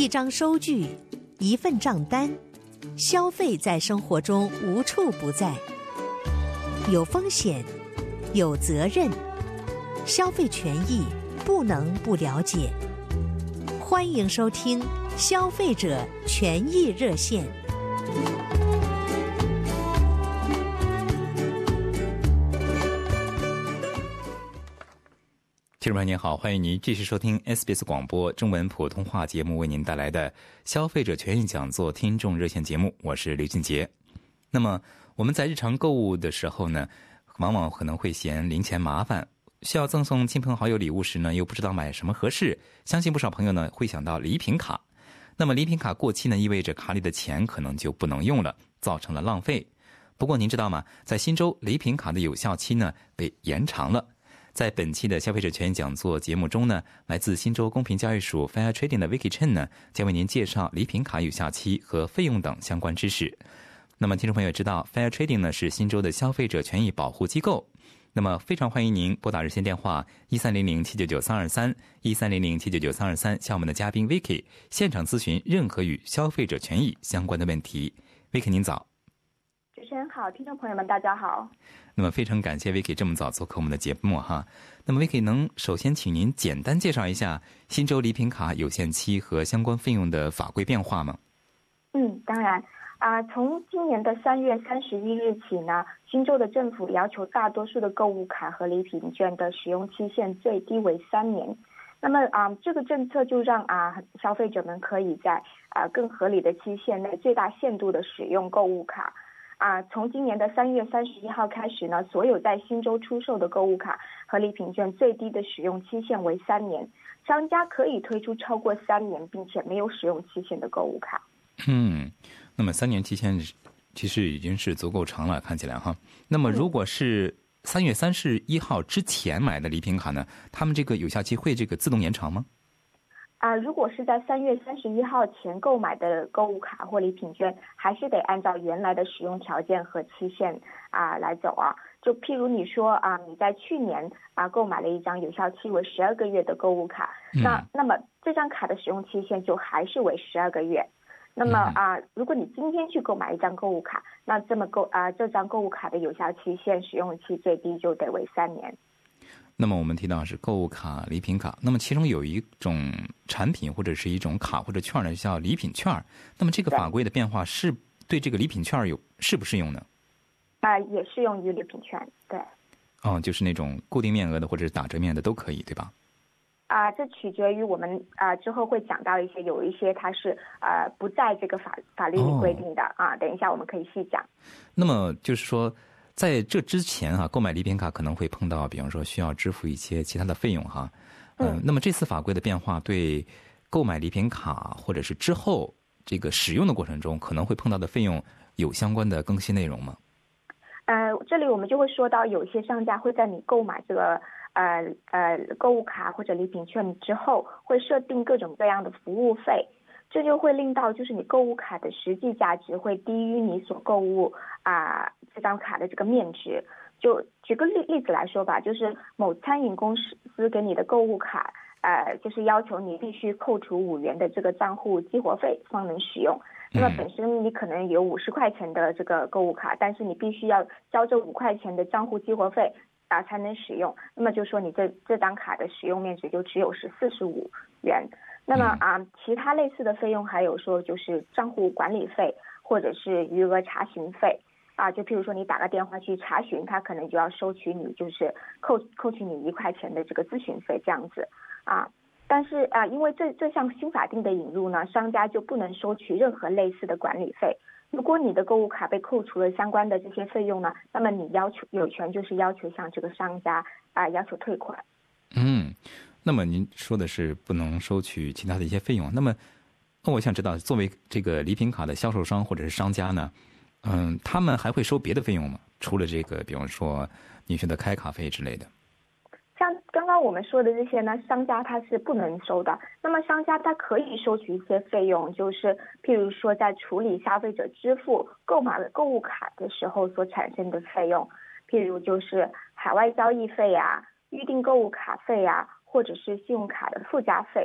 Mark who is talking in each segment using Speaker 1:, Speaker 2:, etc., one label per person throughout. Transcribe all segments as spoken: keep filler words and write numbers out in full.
Speaker 1: 一张收据，一份账单，消费在生活中无处不在，有风险，有责任，消费权益不能不了解。欢迎收听消费者权益热线。
Speaker 2: 听众朋友您好，欢迎您继续收听 S B S 广播中文普通话节目为您带来的消费者权益讲座听众热线节目，我是刘俊杰。那么我们在日常购物的时候呢，往往可能会嫌零钱麻烦，需要赠送亲朋好友礼物时呢，又不知道买什么合适，相信不少朋友呢会想到礼品卡。那么礼品卡过期呢，意味着卡里的钱可能就不能用了，造成了浪费。不过您知道吗，在新州礼品卡的有效期呢被延长了。在本期的消费者权益讲座节目中呢，来自新州公平交易署 Fair Trading 的 Vicky Chen 呢，将为您介绍礼品卡有效期和费用等相关知识。那么听众朋友知道 Fair Trading 呢是新州的消费者权益保护机构，那么非常欢迎您拨打热线电话一三零零七九九三二三 一三零零七九九三二三，向我们的嘉宾 Vicky 现场咨询任何与消费者权益相关的问题。 Vicky 您早。
Speaker 3: 主持人好，听众朋友们大家好。
Speaker 2: 那么非常感谢 Vicky 这么早做客我们的节目哈。那么 Vicky 能首先请您简单介绍一下新州礼品卡有限期和相关费用的法规变化吗？
Speaker 3: 嗯，当然啊、呃，从今年的三月三十一日起呢，新州的政府要求大多数的购物卡和礼品券的使用期限最低为三年。那么啊、呃，这个政策就让啊、呃、消费者们可以在啊、呃、更合理的期限内最大限度的使用购物卡。啊，从今年的三月三十一号开始呢，所有在新州出售的购物卡和礼品券最低的使用期限为三年，商家可以推出超过三年并且没有使用期限的购物卡。
Speaker 2: 嗯，那么三年期限其实已经是足够长了，看起来哈。那么如果是三月三十一号之前买的礼品卡呢，他们这个有效期会这个自动延长吗？
Speaker 3: 啊，如果是在三月三十一号前购买的购物卡或礼品券，还是得按照原来的使用条件和期限啊来走啊。就譬如你说啊，你在去年啊购买了一张有效期为十二个月的购物卡，
Speaker 2: 嗯、
Speaker 3: 那那么这张卡的使用期限就还是为十二个月。那么啊，如果你今天去购买一张购物卡，那这么购啊这张购物卡的有效期限使用期最低就得为三年。
Speaker 2: 那么我们提到是购物卡、礼品卡，那么其中有一种产品或者是一种卡或者券呢，叫礼品券。那么这个法规的变化是对这个礼品券有适不适用呢？
Speaker 3: 啊、呃，也适用于礼品券，对。
Speaker 2: 哦，就是那种固定面额的或者是打折面的都可以，对吧？
Speaker 3: 啊、呃，这取决于我们啊、呃、之后会讲到一些，有一些它是呃不在这个法法律里规定的、哦、啊，等一下我们可以细讲。
Speaker 2: 那么就是说，在这之前啊，购买礼品卡可能会碰到，比方说需要支付一些其他的费用哈。呃、嗯。那么这次法规的变化对购买礼品卡或者是之后这个使用的过程中可能会碰到的费用有相关的更新内容吗？
Speaker 3: 呃，这里我们就会说到，有些商家会在你购买这个呃呃购物卡或者礼品券之后，会设定各种各样的服务费。这就会令到就是你购物卡的实际价值会低于你所购物啊、呃、这张卡的这个面值。就举个例例子来说吧，就是某餐饮公司给你的购物卡，呃，就是要求你必须扣除五元的这个账户激活费方能使用。那么本身你可能有五十块钱的这个购物卡，但是你必须要交这五块钱的账户激活费啊、呃、才能使用。那么就说你这这张卡的使用面值就只有是四十五元。那么啊，其他类似的费用还有说就是账户管理费或者是余额查询费啊，就譬如说你打个电话去查询，他可能就要收取你就是扣扣取你一块钱的这个咨询费这样子啊。但是啊，因为这这项新法定的引入呢，商家就不能收取任何类似的管理费。如果你的购物卡被扣除了相关的这些费用呢，那么你要求有权就是要求向这个商家啊要求退款。
Speaker 2: 嗯。那么您说的是不能收取其他的一些费用，那么那我想知道，作为这个礼品卡的销售商或者是商家呢，嗯，他们还会收别的费用吗？除了这个，比方说你说的开卡费之类的。
Speaker 3: 像刚刚我们说的这些呢，商家他是不能收的。那么商家他可以收取一些费用，就是譬如说在处理消费者支付购买购物卡的时候所产生的费用，譬如就是海外交易费啊、预订购物卡费啊，或者是信用卡的附加费。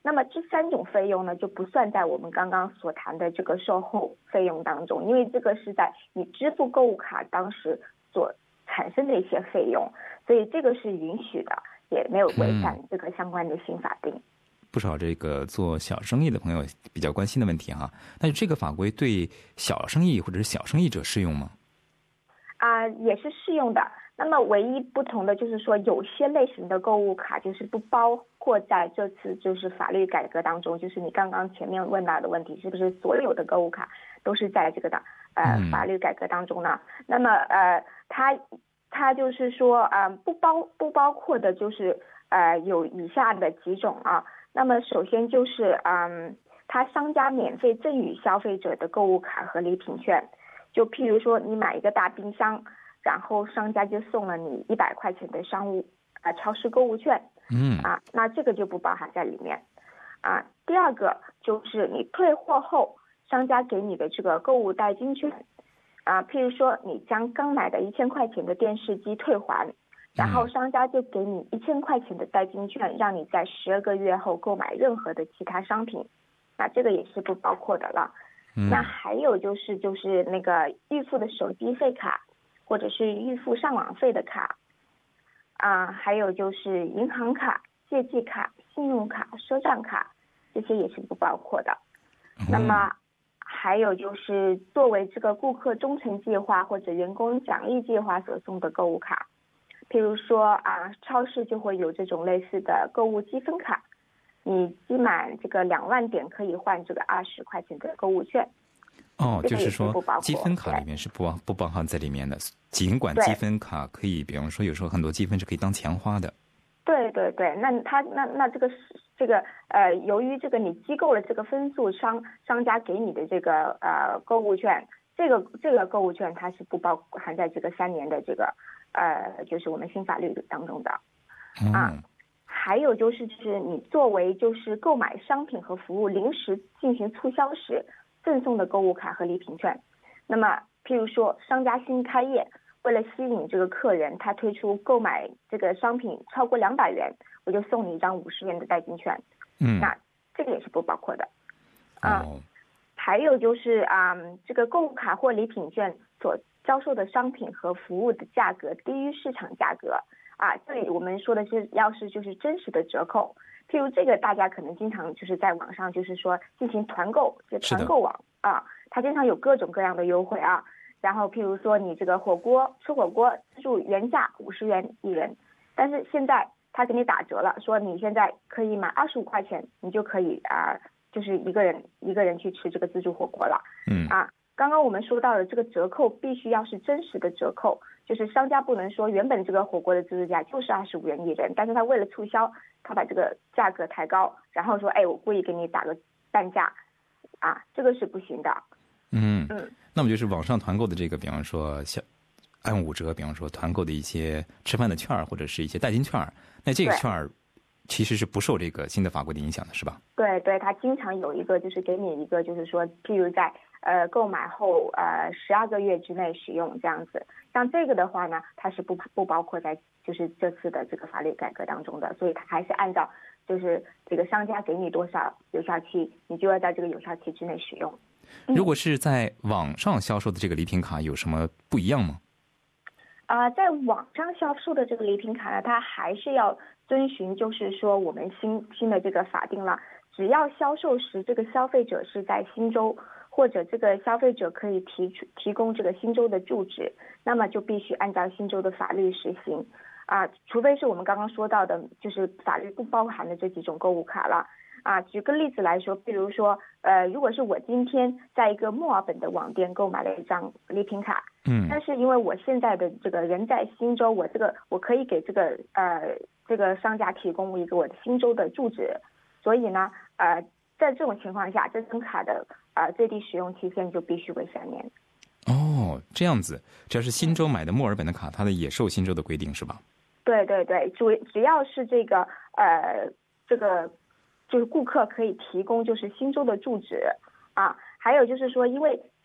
Speaker 3: 那么这三种费用呢，就不算在我们刚刚所谈的这个售后费用当中，因为这个是在你支付购物卡当时所产生的一些费用，所以这个是允许的，也没有违反这个相关的新法定。嗯，
Speaker 2: 不少这个做小生意的朋友比较关心的问题哈，那这个法规对小生意或者是小生意者适用吗？
Speaker 3: 啊、呃，也是适用的。那么唯一不同的就是说，有些类型的购物卡就是不包括在这次就是法律改革当中，就是你刚刚前面问到的问题，是不是所有的购物卡都是在这个的呃法律改革当中呢？嗯、那么呃，它它就是说啊、呃，不包不包括的就是呃有以下的几种啊。那么首先就是嗯，它商家免费赠予消费者的购物卡和礼品券，就譬如说你买一个大冰箱。然后商家就送了你一百块钱的商务啊、呃、超市购物券，
Speaker 2: 嗯
Speaker 3: 啊，那这个就不包含在里面，啊。第二个就是你退货后，商家给你的这个购物代金券，啊，譬如说你将刚买的一千块钱的电视机退还，然后商家就给你一千块钱的代金券，让你在十二个月后购买任何的其他商品，那这个也是不包括的了。
Speaker 2: 嗯、
Speaker 3: 那还有就是就是那个预付的手机费卡。或者是预付上网费的卡，啊，还有就是银行卡、借记卡、信用卡、赊账卡，这些也是不包括的。嗯、那么还有就是作为这个顾客忠诚计划或者员工奖励计划所送的购物卡，譬如说啊，超市就会有这种类似的购物积分卡，你积满这个两万点可以换这个二十块钱的购物券。
Speaker 2: 哦，就是说积分卡里面是不包不包含在里面的，尽管积分卡可以，比方说有时候很多积分是可以当钱花的。
Speaker 3: 对对对，那他那那这个这个呃，由于这个你机构了这个分数，商商家给你的这个呃购物券，这个这个购物券它是不包含在这个三年的这个呃，就是我们新法律当中的、
Speaker 2: 嗯、
Speaker 3: 啊。还有就是就是你作为就是购买商品和服务临时进行促销时。赠送的购物卡和礼品券，那么譬如说商家新开业，为了吸引这个客人，他推出购买这个商品超过两百元，我就送你一张五十元的代金券。
Speaker 2: 嗯，
Speaker 3: 那这个也是不包括的。啊、
Speaker 2: 哦，
Speaker 3: 还有就是啊、嗯，这个购物卡或礼品券所销售的商品和服务的价格低于市场价格啊，这里我们说的是要是就是真实的折扣。譬如这个，大家可能经常就是在网上就是说进行团购，这团购网啊，它经常有各种各样的优惠啊。然后譬如说你这个火锅吃火锅自助原价五十元一人，但是现在它给你打折了，说你现在可以买二十五块钱，你就可以啊、呃，就是一个人一个人去吃这个自助火锅了。
Speaker 2: 嗯
Speaker 3: 啊，刚刚我们说到的这个折扣必须要是真实的折扣，就是商家不能说原本这个火锅的自助价就是二十五元一人，但是他为了促销。他把这个价格抬高，然后说，哎，我故意给你打个半价，啊，这个是不行的。
Speaker 2: 嗯
Speaker 3: 嗯，
Speaker 2: 那么就是网上团购的这个，比方说像按五折，比方说团购的一些吃饭的券儿或者是一些代金券儿，那这个券儿其实是不受这个新的法规的影响的，是吧？
Speaker 3: 对对，它经常有一个就是给你一个就是说，譬如在呃购买后呃十二个月之内使用这样子，像这个的话呢，它是不不包括在就是这次的这个法律改革当中的，所以它还是按照就是这个商家给你多少有效期，你就要在这个有效期之内使用。
Speaker 2: 如果是在网上销售的这个礼品卡有什么不一样吗？
Speaker 3: 啊、呃，在网上销售的这个礼品卡呢，它还是要遵循就是说我们新新的这个法定了，只要销售时这个消费者是在新州，或者这个消费者可以提出提供这个新州的住址，那么就必须按照新州的法律实行啊，除非是我们刚刚说到的，就是法律不包含的这几种购物卡了啊。举个例子来说，比如说呃，如果是我今天在一个墨尔本的网店购买了一张礼品卡，
Speaker 2: 嗯，
Speaker 3: 但是因为我现在的这个人在新州，我这个我可以给这个呃这个商家提供一个我的新州的住址，所以呢呃在这种情况下，这张卡的呃最低使用期限就必须为三年。
Speaker 2: 哦，这样子，只要是新州买的墨尔本的卡，它的也受新州的规定是吧？
Speaker 3: 对对对，主只要是这个呃这个就是顾客可以提供就是新州的住址啊，还有就是说，因为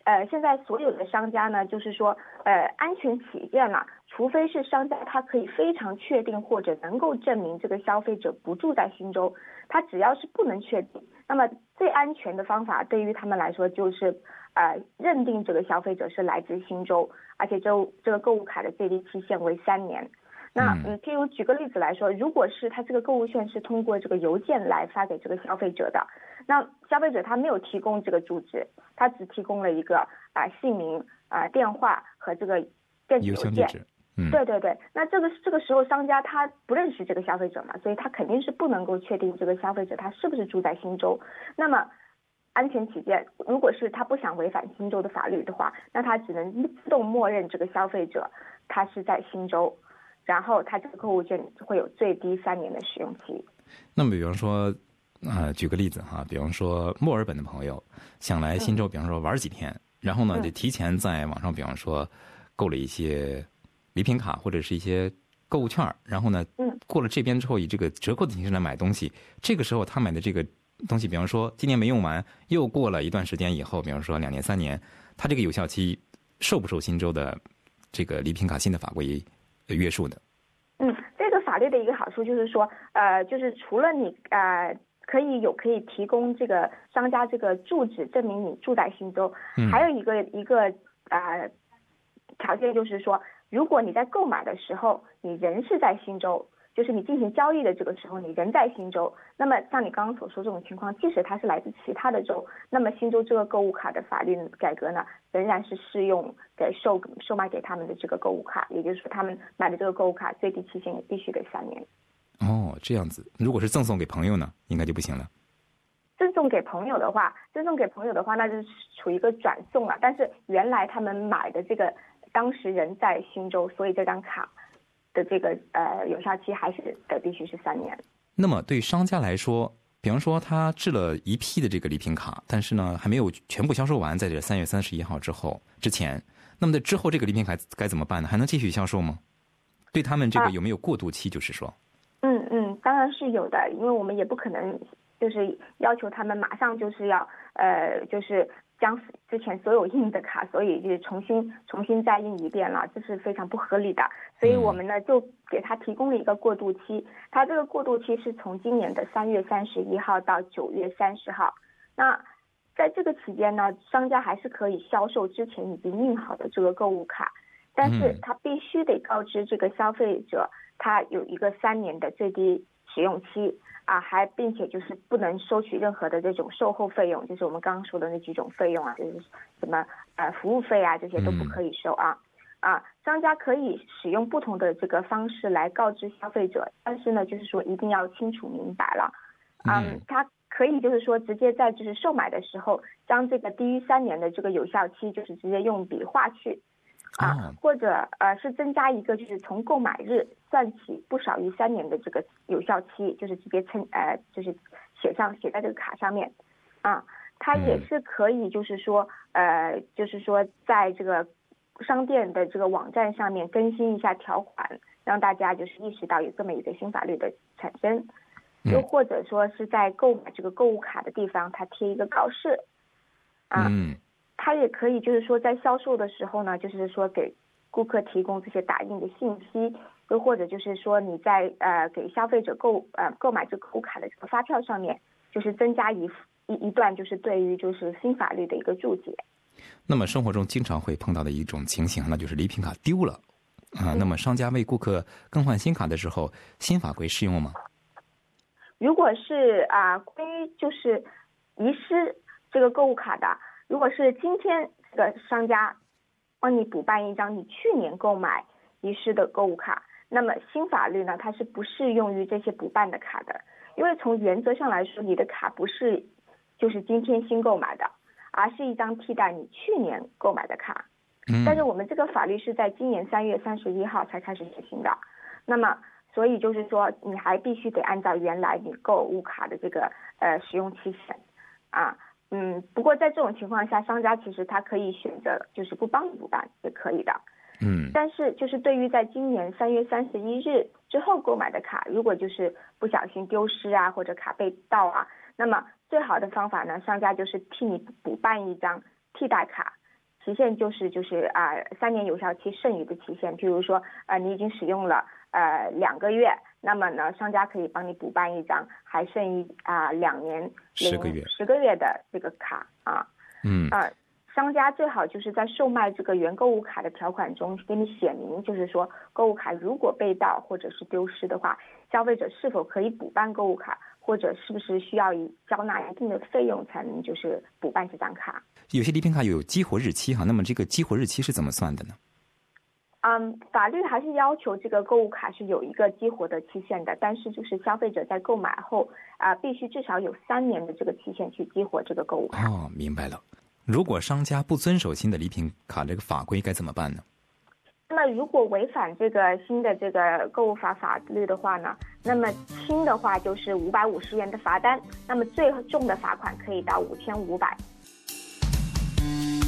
Speaker 3: 呃，现在所有的商家呢，就是说，呃，安全起见了，除非是商家他可以非常确定或者能够证明这个消费者不住在新州，他只要是不能确定，那么最安全的方法对于他们来说就是，呃，认定这个消费者是来自新州，而且这这个购物卡的最低期限为三年。那嗯，譬如举个例子来说，如果是他这个购物券是通过这个邮件来发给这个消费者的，那消费者他没有提供这个住址，他只提供了一个啊、呃、姓名啊、呃、电话和这个电子邮件。
Speaker 2: 嗯，
Speaker 3: 对对对，那这个这个时候商家他不认识这个消费者嘛，所以他肯定是不能够确定这个消费者他是不是住在新州。那么安全起见，如果是他不想违反新州的法律的话，那他只能自动默认这个消费者他是在新州。然后它这个购物券会有最低三年的使用期。
Speaker 2: 那么比方说呃，举个例子哈，比方说墨尔本的朋友想来新州比方说玩几天、嗯、然后呢就提前在网上比方说购了一些礼品卡或者是一些购物券，然后呢
Speaker 3: 嗯，
Speaker 2: 过了这边之后以这个折扣的形式来买东西，这个时候他买的这个东西比方说今年没用完，又过了一段时间以后，比方说两年三年，他这个有效期受不受新州的这个礼品卡新的法规约束的？
Speaker 3: 嗯，这个法律的一个好处就是说，呃，就是除了你呃可以有可以提供这个商家这个住址证明你住在新州，
Speaker 2: 嗯、
Speaker 3: 还有一个一个呃条件就是说，如果你在购买的时候你人是在新州，就是你进行交易的这个时候你人在新州，那么像你刚刚所说这种情况，即使它是来自其他的州，那么新州这个购物卡的法律改革呢，仍然是适用给售售卖给他们的这个购物卡，也就是说他们买的这个购物卡最低期限也必须得三年。
Speaker 2: 哦，这样子。如果是赠送给朋友呢，应该就不行了。
Speaker 3: 赠送给朋友的话，赠送给朋友的话，那就是处于一个转送了。但是原来他们买的这个当时人在新州，所以这张卡的这个呃有效期还是得必须是三年。
Speaker 2: 那么对商家来说，比方说他制了一批的这个礼品卡，但是呢还没有全部销售完，在这三月三十一号之后之前，那么在之后这个礼品卡该怎么办呢？还能继续销售吗？对他们这个有没有过渡期？就是说，
Speaker 3: 啊、嗯嗯，当然是有的，因为我们也不可能就是要求他们马上就是要呃就是将之前所有印的卡，所以就是重新重新再印一遍了，这是非常不合理的。所以我们呢就给他提供了一个过渡期，他这个过渡期是从今年的三月三十一号到九月三十号。那在这个期间呢，商家还是可以销售之前已经印好的这个购物卡，但是他必须得告知这个消费者，他有一个三年的最低使用期。啊，还并且就是不能收取任何的这种售后费用，就是我们刚刚说的那几种费用啊，就是什么呃服务费啊，这些都不可以收啊。嗯、啊，商家可以使用不同的这个方式来告知消费者，但是呢，就是说一定要清楚明白了。嗯，他可以就是说直接在就是售买的时候，将这个低于三年的这个有效期，就是直接用笔画去。啊，或者呃是增加一个就是从购买日算起不少于三年的这个有效期，就是直接称呃就是写上写在这个卡上面，啊，它也是可以就是说呃就是说在这个商店的这个网站上面更新一下条款，让大家就是意识到有这么一个新法律的产生，又或者说是在购买这个购物卡的地方，它贴一个告示，啊。
Speaker 2: 嗯，
Speaker 3: 它也可以就是说在销售的时候呢，就是说给顾客提供这些打印的信息，又或者就是说你在呃给消费者购呃购买这个购物卡的这个发票上面，就是增加一一一段就是对于就是新法律的一个注解。
Speaker 2: 那么生活中经常会碰到的一种情形，那就是礼品卡丢了啊、嗯。那么商家为顾客更换新卡的时候，新法规适用吗？
Speaker 3: 如果是啊、呃、关于就是遗失这个购物卡的。如果是今天这个商家帮你补办一张你去年购买遗失的购物卡，那么新法律呢，它是不适用于这些补办的卡的，因为从原则上来说，你的卡不是就是今天新购买的，而是一张替代你去年购买的卡。
Speaker 2: 嗯，
Speaker 3: 但是我们这个法律是在今年三月三十一号才开始实行的，那么所以就是说，你还必须得按照原来你购物卡的这个呃使用期限啊。嗯，不过在这种情况下，商家其实他可以选择就是不帮你补办也可以的。
Speaker 2: 嗯，
Speaker 3: 但是就是对于在今年三月三十一日之后购买的卡，如果就是不小心丢失啊，或者卡被盗啊，那么最好的方法呢，商家就是替你补办一张替代卡， 期限就是就是啊、呃、三年有效期剩余的期限，譬如说啊、呃、你已经使用了呃两个月，那么呢商家可以帮你补办一张还剩余啊、呃、两年
Speaker 2: 十个月
Speaker 3: 十个月的这个卡啊。
Speaker 2: 嗯
Speaker 3: 啊、呃，商家最好就是在售卖这个原购物卡的条款中给你写明，就是说购物卡如果被盗或者是丢失的话，消费者是否可以补办购物卡，或者是不是需要以交纳一定的费用才能就是补办这张卡。
Speaker 2: 有些礼品卡有激活日期哈，那么这个激活日期是怎么算的呢？
Speaker 3: 嗯，法律还是要求这个购物卡是有一个激活的期限的，但是就是消费者在购买后啊、呃，必须至少有三年的这个期限去激活这个购物卡。
Speaker 2: 哦，明白了。如果商家不遵守新的礼品卡这个法规该怎么办呢？
Speaker 3: 那么如果违反这个新的这个购物法法律的话呢，那么轻的话就是五百五十元的罚单，那么最重的罚款可以到五千五百。